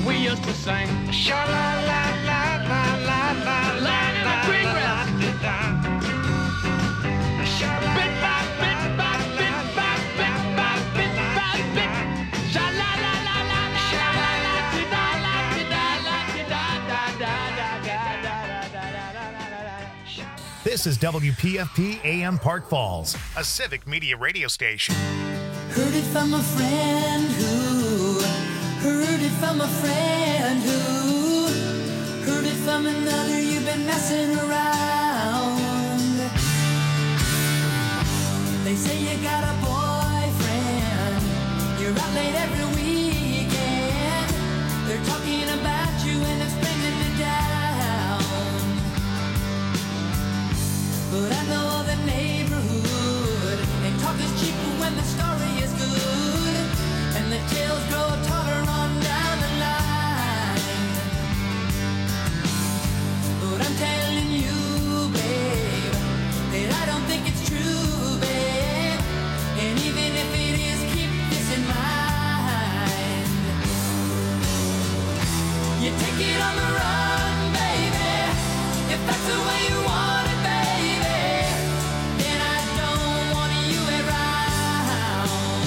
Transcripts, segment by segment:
we used to sing. Sha la la la la la la la la la. Bit by bit by bit by bit by bit by bit. Sha la la la la la la la la da la da la da da da da da da da da da. This is WPFP AM Park Falls, a civic media radio station. Heard it from a friend who heard it from a friend who heard it from another. You've been messing around. They say you got a boyfriend. You're out late every weekend. They're talking about you and it's bringing me down. But I know the neighborhood, and talk is cheap when the story is good, and the tales grow taller on down the line. But I'm telling you, babe, that I don't think it's true, babe. And even if it is, keep this in mind. You take it on the run, baby, if that's the way you want it, baby. Then I don't want you around.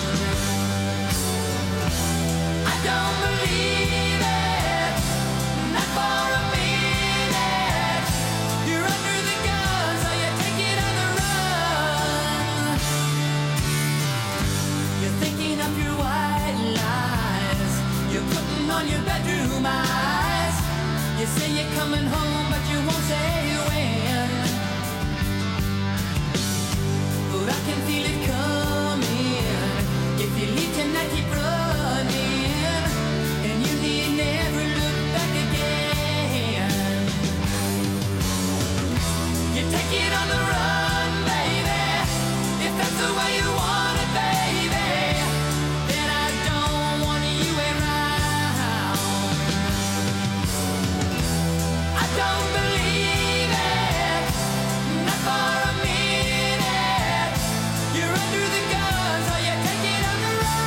I don't believe it, not for a minute. You're under the gun, so you take it on the run. You're thinking of your white lies. You're putting on your bedroom eyes. You say you're coming home, but you won't say when. But I can feel it coming. If you leave tonight, keep running, and you need never look back again. You take it on the run, baby, if that's the way you want it, baby. Then I don't want you around. I don't believe it, not for a minute. You're under the gun, so you take it on the run.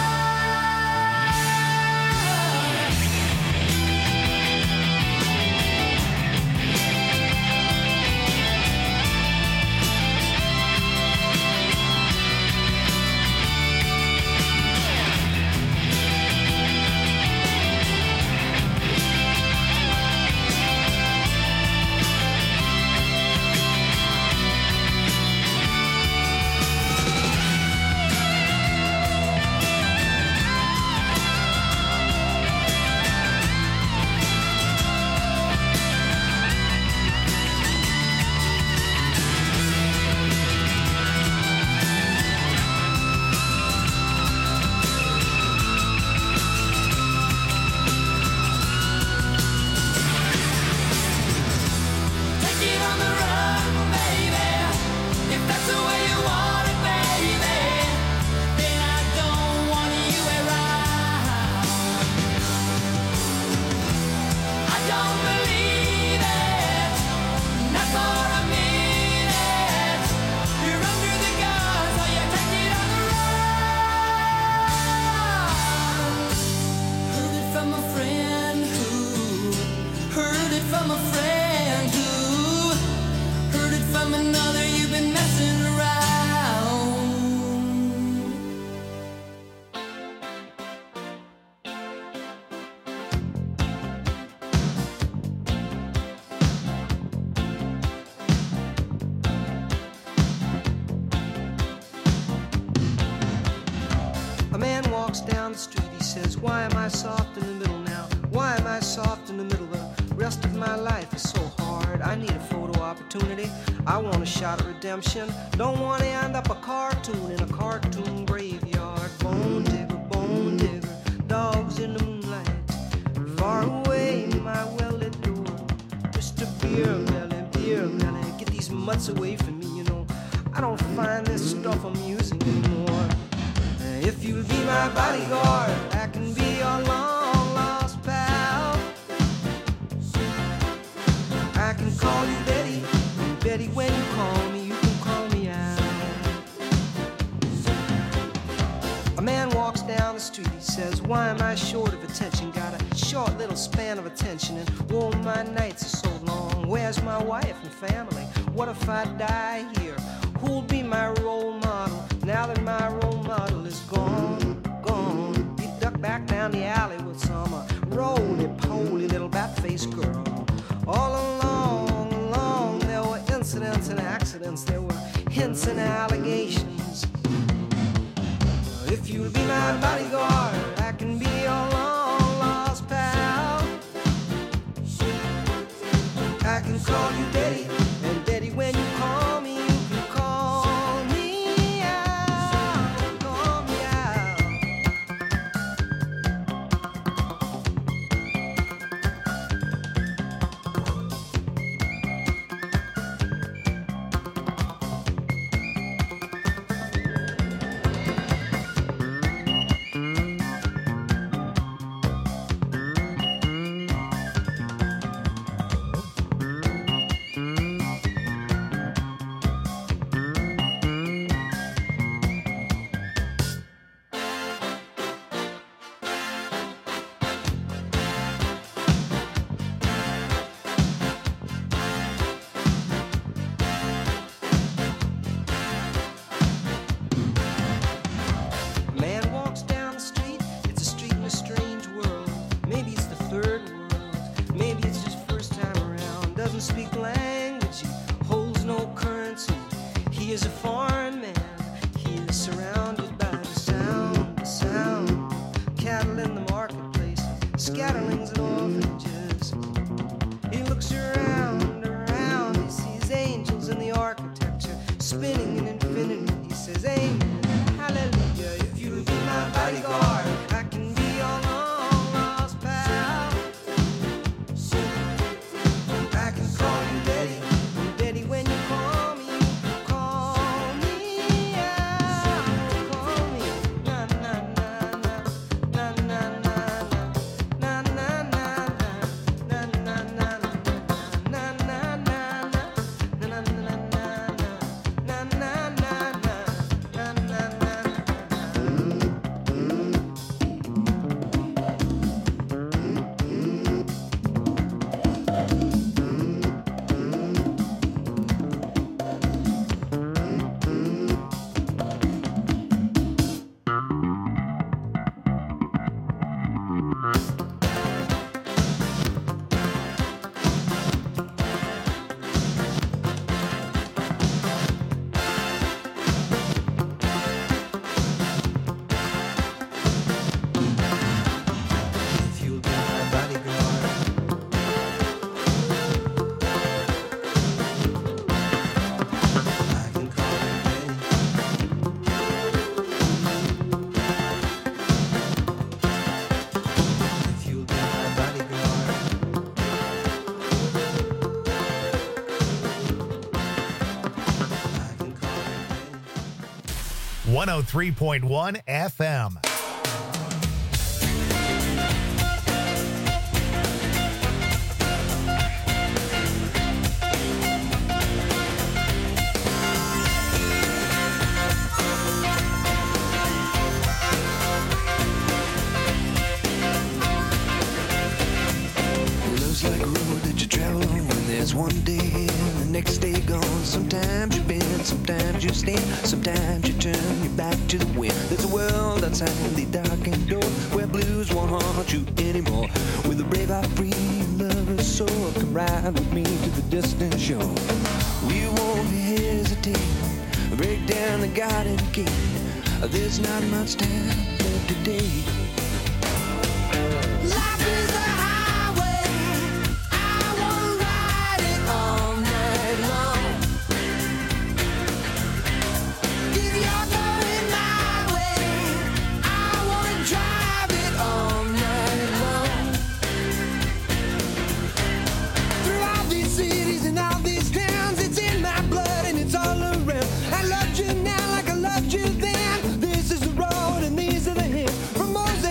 Take it on the run, baby, if that's the way you want it, baby. Then I don't want you around. I don't believe it, not for a minute. You're under the gun, so you take it on the run. Heard it from a friend who heard it from a friend who heard it from another. You've been messing around. A man walks down the street, he says, why am I soft in the middle now? Why am I soft in the middle? The rest of my life is so hard. I need a photo opportunity. I want a shot at redemption. Don't want to end up a cartoon in a cartoon graveyard. Bone digger, dogs in the moonlight. Far away, my well-lit door. Mr. Beer Melly, get these mutts away from me, you know. I don't find this stuff amusing anymore. If you'll be my bodyguard, I can be your long-lost pal. I can call you Betty, and Betty, when you call me, you can call me out. A man walks down the the street, he says, why am I short of attention? Got a short little span of attention, and oh, my nights are so long. Where's my wife and family? What if I die here? Who'll be my role model now that my role model is gone, gone? He ducked back down the alley with some roly-poly little bat-faced girl. All along, there were incidents and accidents, there were hints and allegations. If you'll be my bodyguard, I can be your long-lost pal. I can call you Daddy, and Daddy, when you call me, you can call me out, call me out. Speak language, he holds no currency. He is a foreign man, he is surrounded by the sound. Cattle in the marketplace, scatterlings and orphanages. He looks around, he sees angels in the architecture, spinning in infinity. He says, amen, hallelujah. If you'll be my bodyguard, I can be your long lost pal. I can call you Daddy, and Daddy, when you call me, you can call me out, call me na na na na na na na na na na na If you'll be my bodyguard, I can call you Daddy. If you'll be my bodyguard, I can call you Daddy. 103.1 FM. Love's like a road that you travel on when there's one day and the next day gone. Sometimes you bend, sometimes you stand, sometimes you turn your back to the wind. There's a world outside the darkened door where blues won't haunt you anymore. With a brave heart, free lover's soul, come ride with me to the distant shore. We won't hesitate, break down the garden gate. There's not much time left today. Life is a highway, I wanna ride it all night long. If you're going my way, I wanna drive it all night long. Through all these cities and all these towns, it's in my blood and it's all around. I loved you now like I loved you then. This is the road and these are the hills. From Moses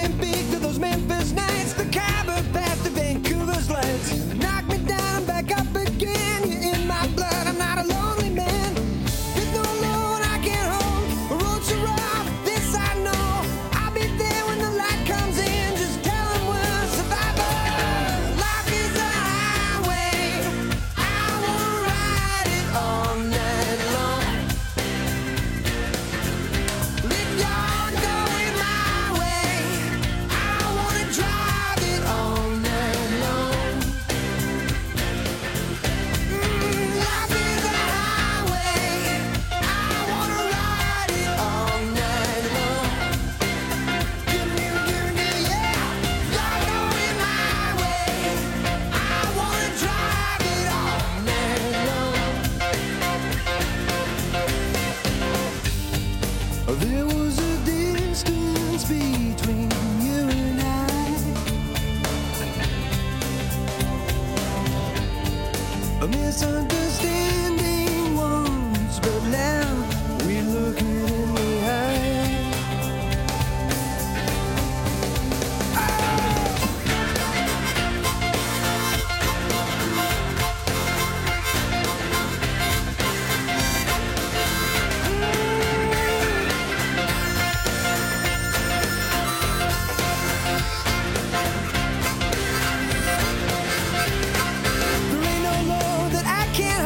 misunderstanding once, but now we're looking in the eye. There ain't no law that I can't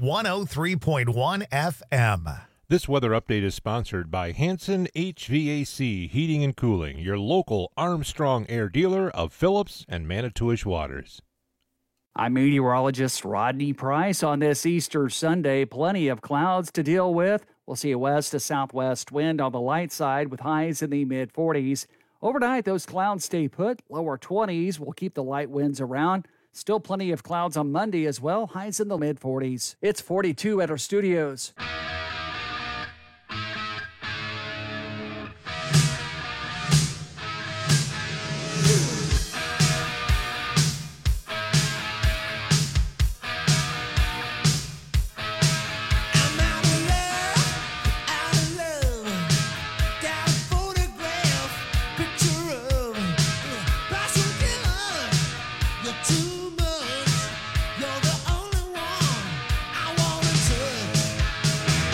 103.1 FM. This weather update is sponsored by Hanson HVAC Heating and Cooling, your local Armstrong Air dealer of Phillips and Manitowish Waters. I'm meteorologist Rodney Price. On this Easter Sunday, plenty of clouds to deal with. We'll see a west to southwest wind on the light side with highs in the mid-40s. Overnight, those clouds stay put. Lower 20s will keep the light winds around. Still plenty of clouds on Monday as well. Highs in the mid-40s. It's 42 at our studios. Too much, you're the only one I wanna touch.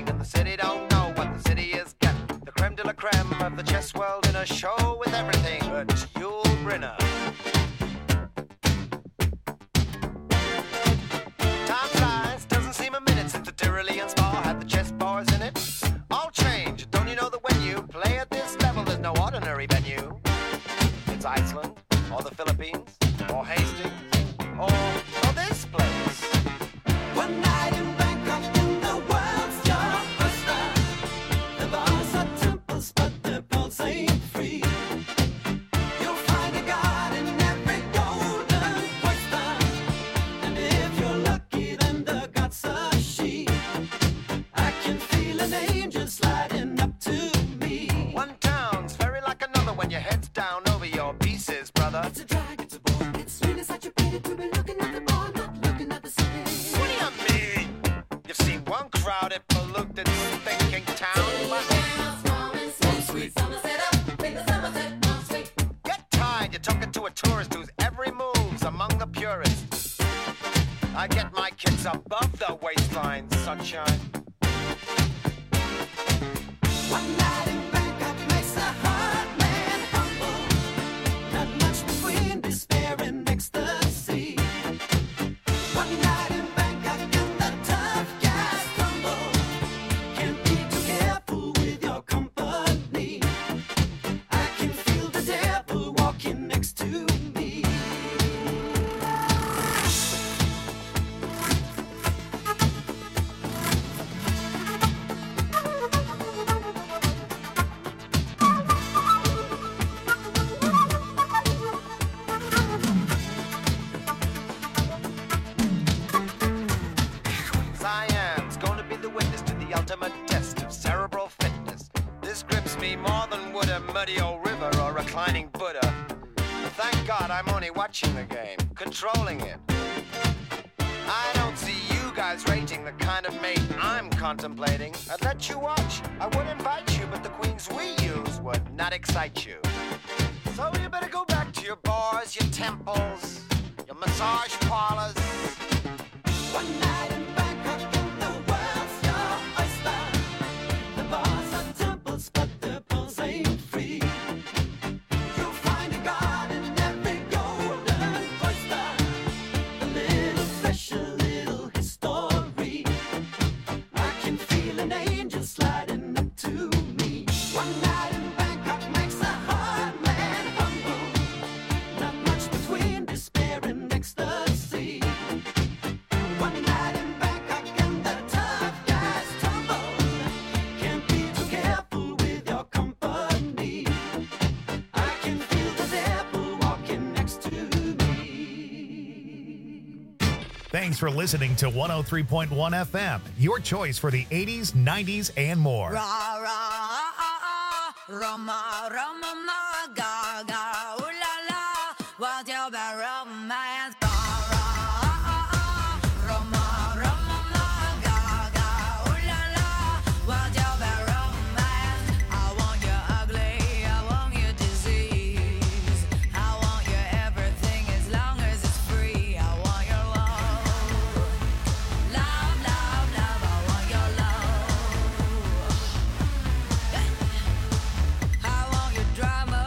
thing, and the city don't know what the city is getting. The creme de la creme of the chess world in a show with everything but Yul Brynner. Time flies, doesn't seem a minute since the Tyrolean spa had the chess bars in it. All change, don't you know that when you play at this level, there's no ordinary venue? It's Iceland, or the Philippines, or Hastings, or this place. One night in Bangkok in the world's your oyster. The bars are temples, but the pulse ain't free. You'll find a god in every golden oyster, and if you're lucky, then the god's a she. I can feel an angel sliding up to me. One town's very like another when your head's down over your pieces, brother. It's a drag, it's a bore, it's really such a pity to be looking at the bar, not looking at the city. What do you mean? You've seen one crowded, polluted, thinking town. Get tired, you're talking to a tourist whose every move's among the purists. I get my kids above the waistline, sunshine. One night in Bangkok makes a hard man humble. Not much between despair and ecstasy. One night in Bangkok and the tough guys tumble. Can't be too careful with your company. I can feel the devil walking next to me. Cyan's going to be the witness to the ultimate test of cerebral fitness. This grips me more than would a muddy old river or a reclining Buddha. Thank God I'm only watching the game, controlling it. I don't see you guys rating the kind of mate I'm contemplating. I'd let you watch, I would invite you, but the queens we use would not excite you. So you better go back to your bars, your temples, your massage parlors. One night in Bangkok and the world's your oyster. The bars are temples, but the pulse ain't free. You'll find a god in every golden oyster. A little flesh, a little history. I can feel an angel sliding up to me. One night in Bangkok makes a hard man humble. Not much between despair and ecstasy. One night in Bangkok and the tough guys tumble. Can't be too careful with your company. I can feel the devil walking next to me. Thanks for listening to 103.1 FM, your choice for the 80s, 90s, and more. Ra ra Roma Roma ma ga ga ooh la la, what's your bad romance? Ra ra Roma Roma ma ga ga ooh la la, what's your bad romance? I want you ugly, I want you disease, I want you everything as long as it's free. I want your love, love, love, love. I want your love. I want your drama,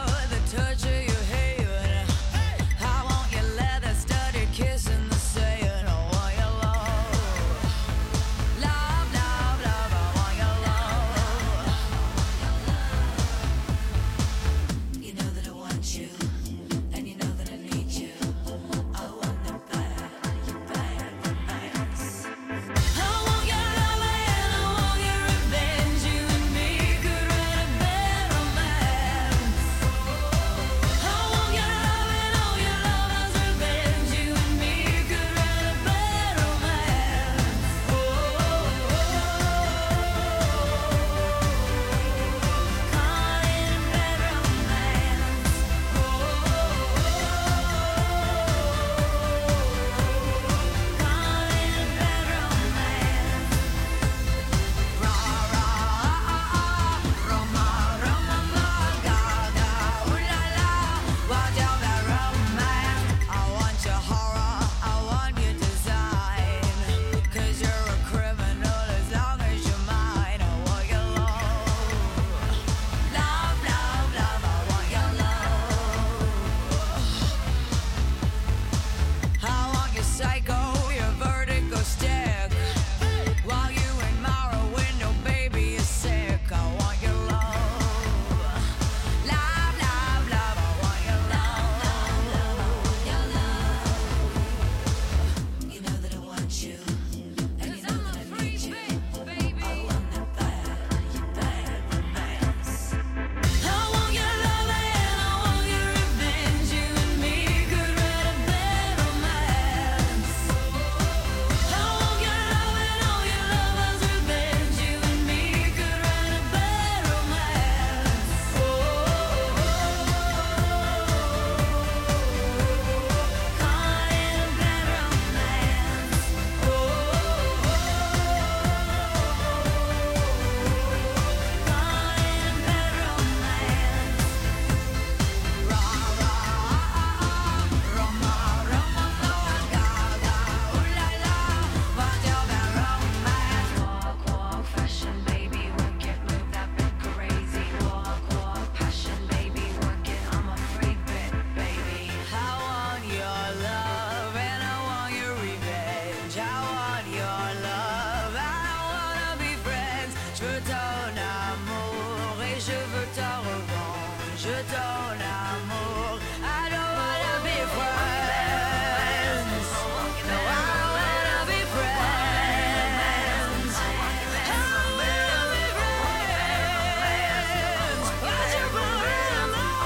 Je veux ton amour et je veux ta revanche. Je ton amour. I don't wanna be friends. No, I wanna be friends. I wanna be friends. Why'd you borrow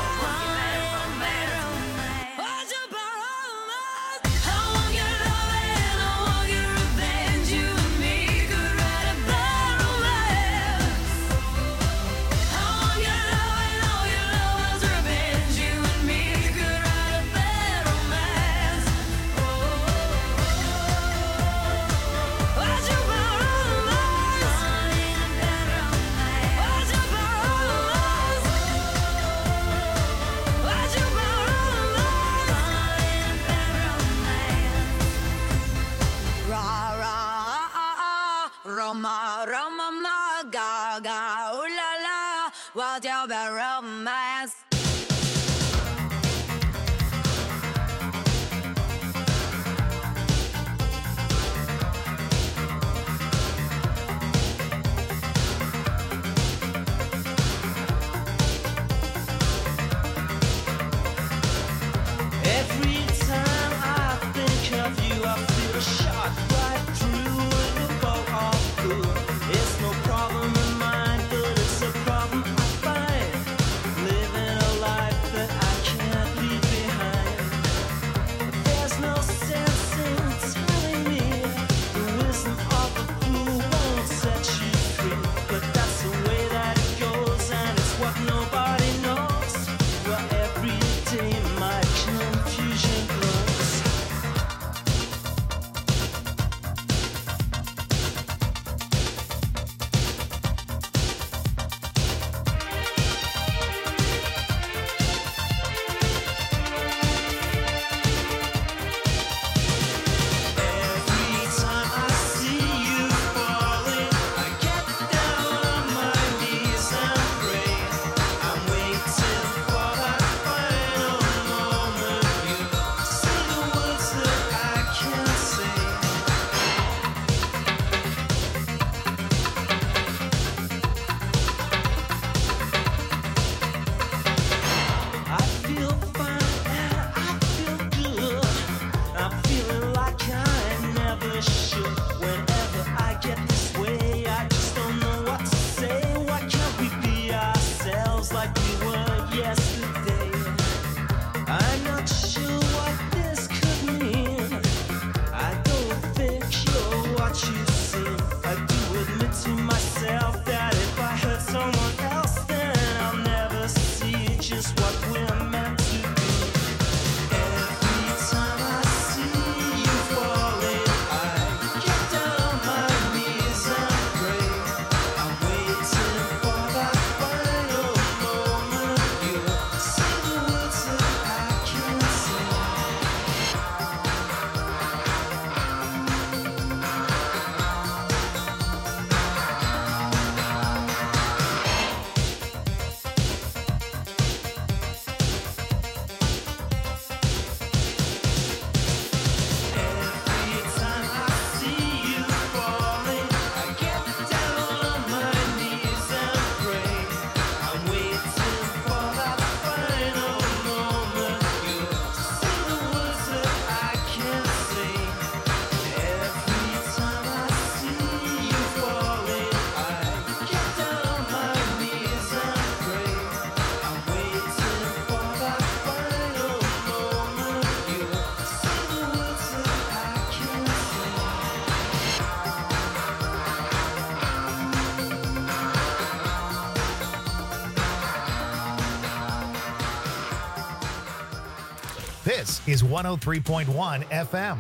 mine? Why'd you borrow mine? I want your love and I want your revenge. You and me could write a bad romance. I want your love and all your love's revenge. You and me could write a bad romance. Why'd you borrow mine? Why'd you borrow mine? Why'd you borrow mine? Ra ra Roma Roma ma ga ga ooh la la, what's your bad romance? Every time I think of you, I feel a shot right through the bow of blue. It's no problem in mine, but it's a problem I find. Living a life that I can't leave behind. There's no sense in telling me the wisdom of a fool won't set you free. But that's the way that it goes, and it's what nobody knows. Well, every day my confusion grows. Every time I see you falling, I get down on my knees and pray. I'm waiting for that final moment. You say the words that I can't say. I feel fine and I feel good. I'm feeling like I never should. Whenever I get this way, I just don't know what to say. Why can't we be ourselves like we were yesterday? I'm not sure what this could mean. I don't think you're what you seem. I do admit to myself that if I hurt someone else, then I'll never see just what we're meant to be. Every time I see you falling, I get down on my knees and pray. I'm waiting for that final moment. You say the words that I can't say. Every time I see you falling, I get down on my knees and pray. I'm waiting for that final moment. You say the words that I can't say. Every time I see you falling, I get down on my knees and pray. I'm waiting for that final moment. You say the words that I can't say. This is 103.1 FM.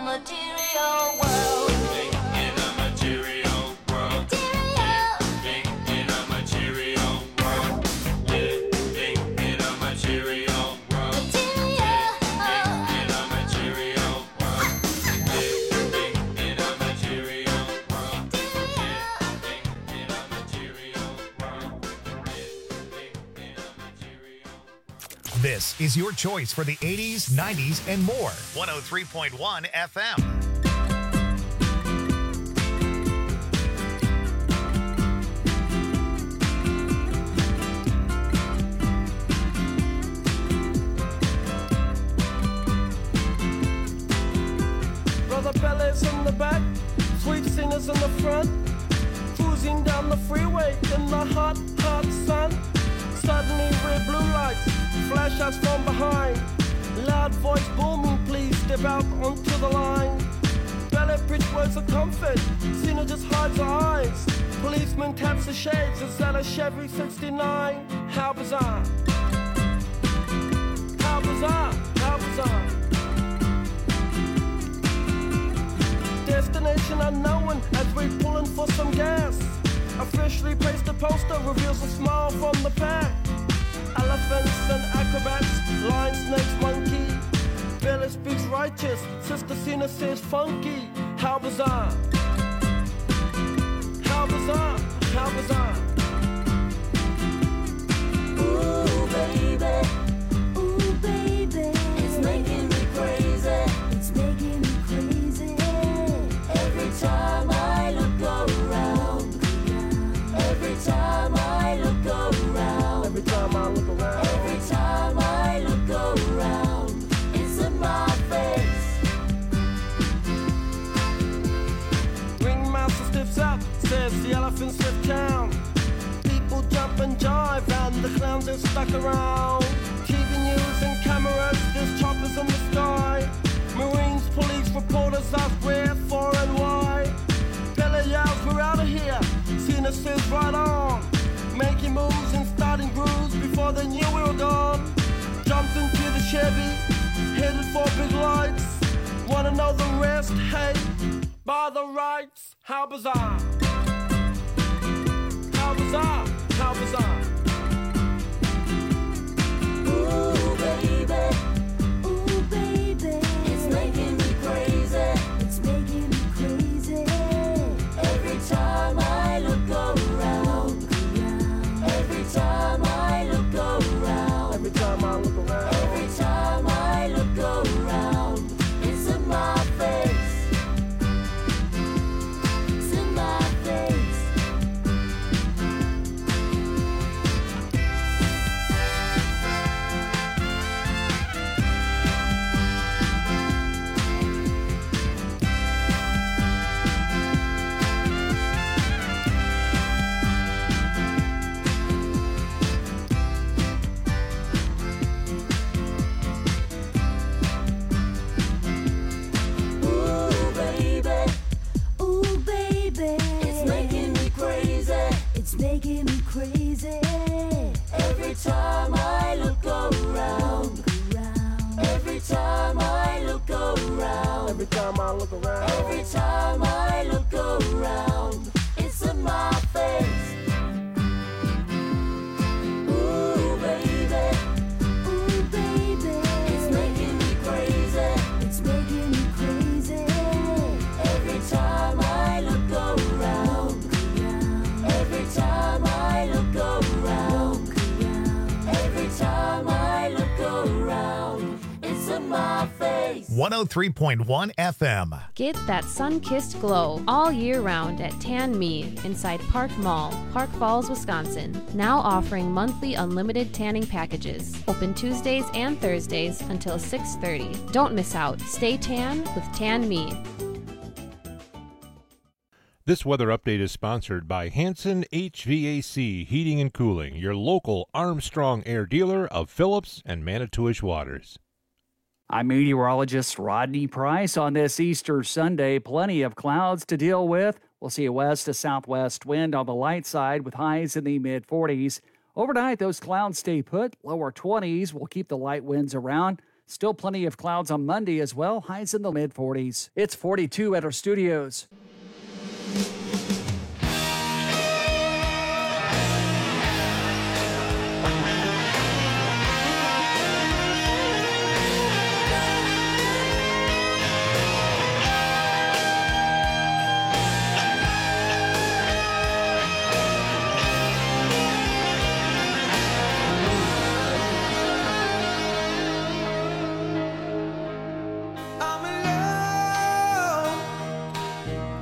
material world. Living in a material world. Living in a material world. Living in a material world. Living in a material world. Living in a material world. Living in a material world. Living in a material. This is your choice for the 80s, 90s, and more. 103.1 FM. Brother Bellas in the back, sweet singers in the front, cruising down the freeway in the hot, hot sun. Suddenly red blue lights flash us from behind. Loud voice booming, please step out onto the line. Ballet bridge words of comfort, Cena just hides her eyes. Policeman taps the shades, is that a Chevy 69? How bizarre. How bizarre, how bizarre. Destination unknown as we're pulling for some gas. Officially placed a poster, reveals a smile from the pack. Elephants and acrobats, lion, snakes, monkey. Billy speaks righteous, Sister Cena says funky. How bizarre. How bizarre, how bizarre. Ooh, baby. Ooh, baby. It's making me crazy. It's making me crazy. Every time I look around. Every time I look around. Every time I look around. Every time I look around. It's in my face. Ringmaster stiffs up, says the elephants lift town. People jump and jive and the clowns are stuck around. TV news and cameras, there's choppers in the sky. Marines, police, reporters ask where, for and why. Bella yells, we're out of here. Cena says right on. Making moves and starting grooves before they knew we were gone. Jumped into the Chevy, headed for big lights. Wanna know the rest? Hey, by the rights. How bizarre. How bizarre. How bizarre. Ooh, baby. Ooh, baby. It's making me crazy. It's making me crazy. Every time I look around. Every time I look around. Every time I look around. Every time I look around. It's in my face. It's in my face. Ooh, baby. Ooh, baby. It's making me crazy. It's making me crazy. Every time I look around. Every time I look around. Every time I look around. Every time I look around. It's in my face. Ooh, baby. Ooh, baby. It's making me crazy. It's making me crazy. Every time I look around. Every time I look around. Every time I look around. It's in my face. 103.1 FM. Get that sun-kissed glow all year round at Tan Me inside Park Mall, Park Falls, Wisconsin. Now offering monthly unlimited tanning packages. Open Tuesdays and Thursdays until 6:30. Don't miss out. Stay tan with Tan Me. This weather update is sponsored by Hanson HVAC Heating and Cooling, your local Armstrong Air dealer of Phillips and Manitowish Waters. I'm meteorologist Rodney Price. On this Easter Sunday, plenty of clouds to deal with. We'll see a west to southwest wind on the light side with highs in the mid-40s. Overnight, those clouds stay put. Lower 20s will keep the light winds around. Still plenty of clouds on Monday as well, highs in the mid-40s. It's 42 at our studios. I'm alone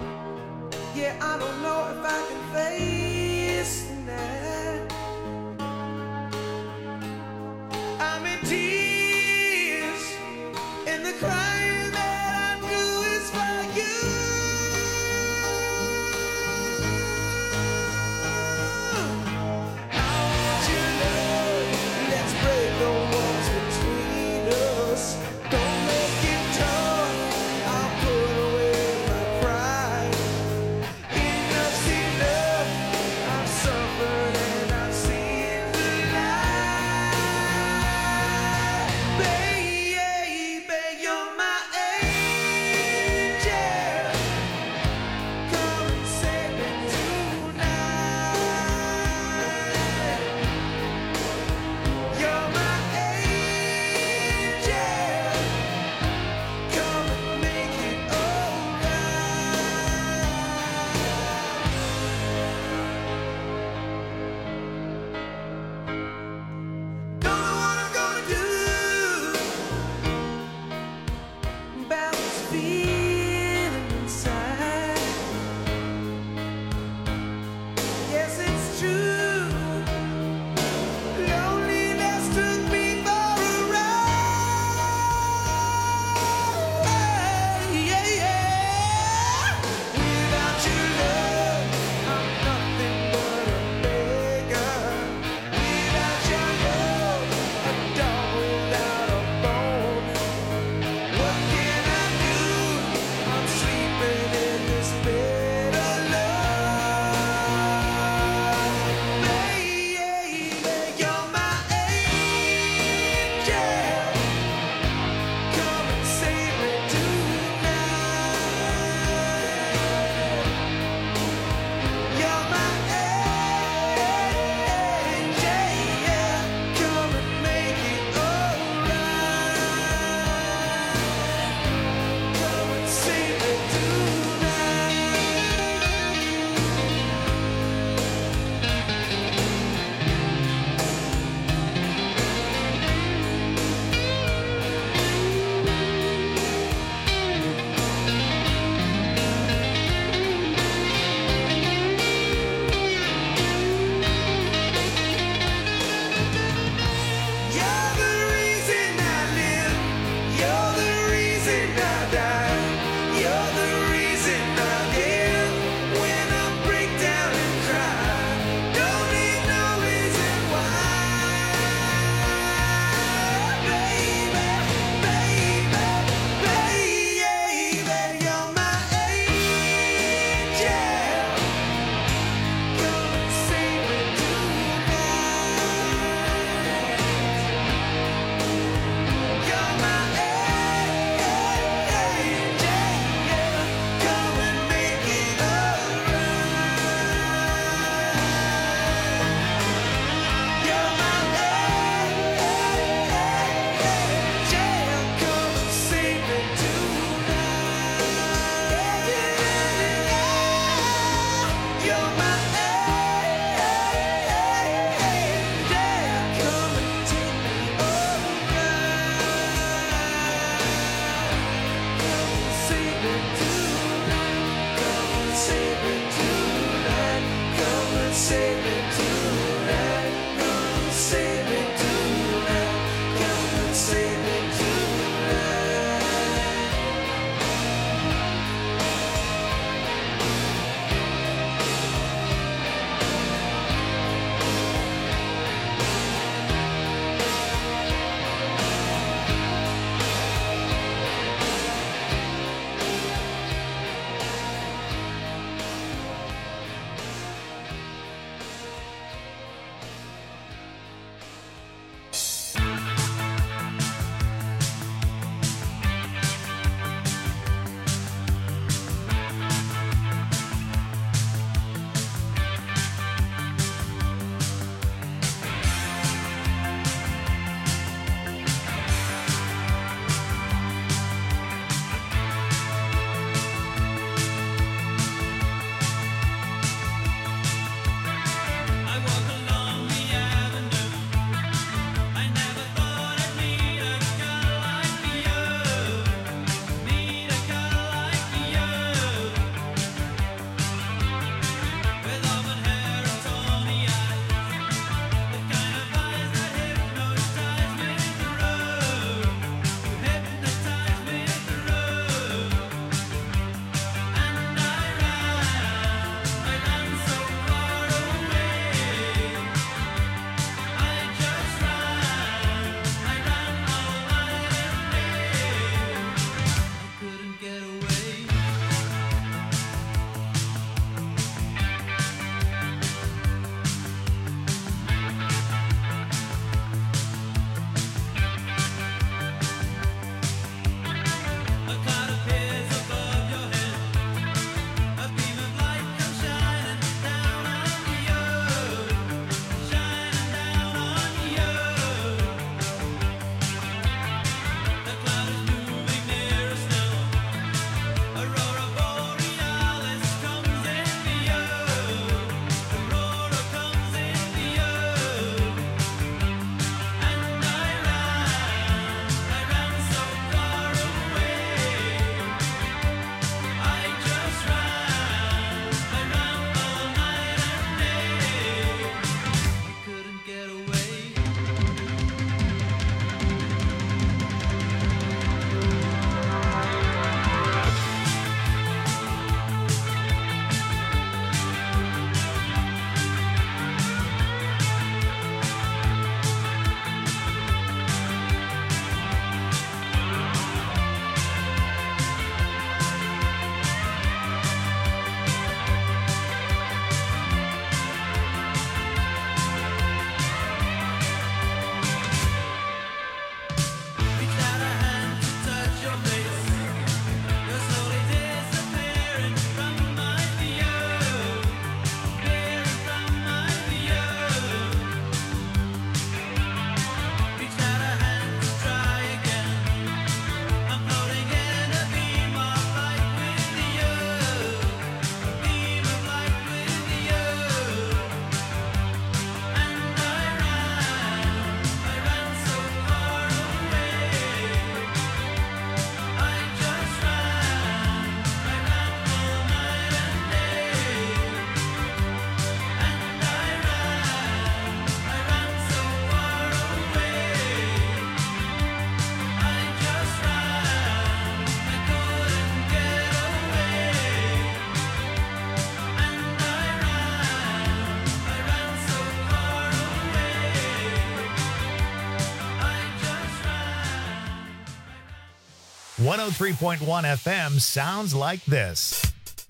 103.1 FM sounds like this.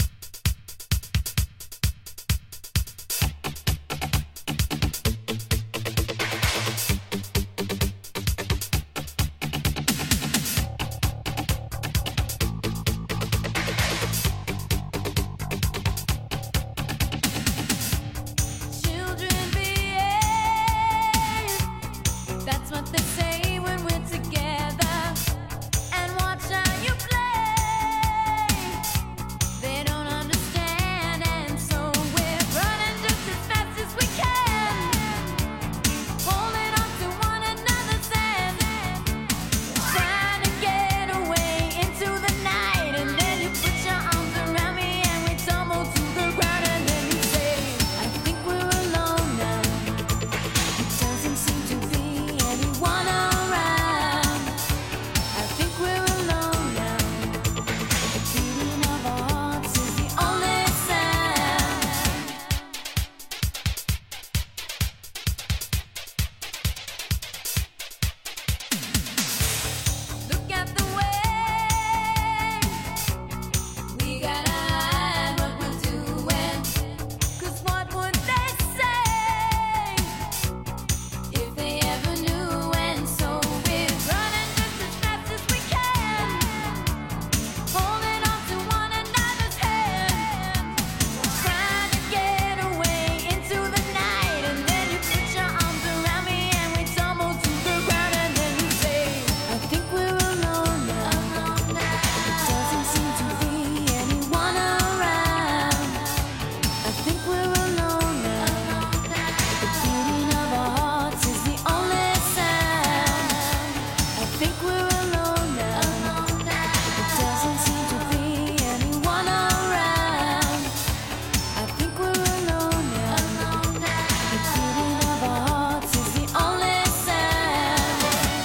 Children behave. That's what they say when we're together. And watch how you play. They don't understand, and so we're running just as fast as we can, holding on to one another's hands, trying to get away into the night. And then you put your arms around me and we tumble to the ground. And then you say, I think we're alone now. It doesn't seem to be anyone around. I think we're alone now. The beating of our hearts is the only sound. Look at the way we gotta hide what we're doing. 'Cause what would they say if they ever knew? And so we're running just as fast as we can, holding on to one another's hands, trying to get away into the night. And then you put your arms around me and we tumble to the ground. And then you say, I think we're alone now. It doesn't seem to be anyone around. I think we're alone now. The beating of our hearts is the only sound. I think we're alone now. It doesn't seem to be anyone around. I think we're alone now. The beating of our hearts is the only sound.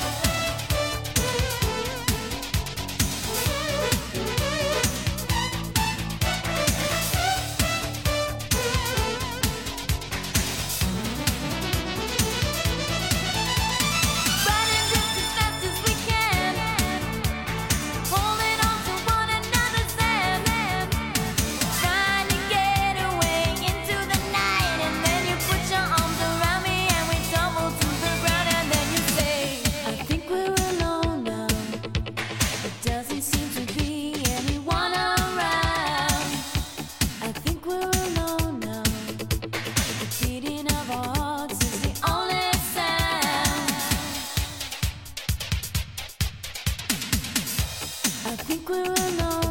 Running just as fast as we can, holding on to one another's hands, trying to get away into the night. And then you put your arms around me and we tumble to the ground. And then you say, I think we're alone now. It doesn't seem to be anyone around. I think we're alone now. The beating of our hearts is the only sound. I think we're alone.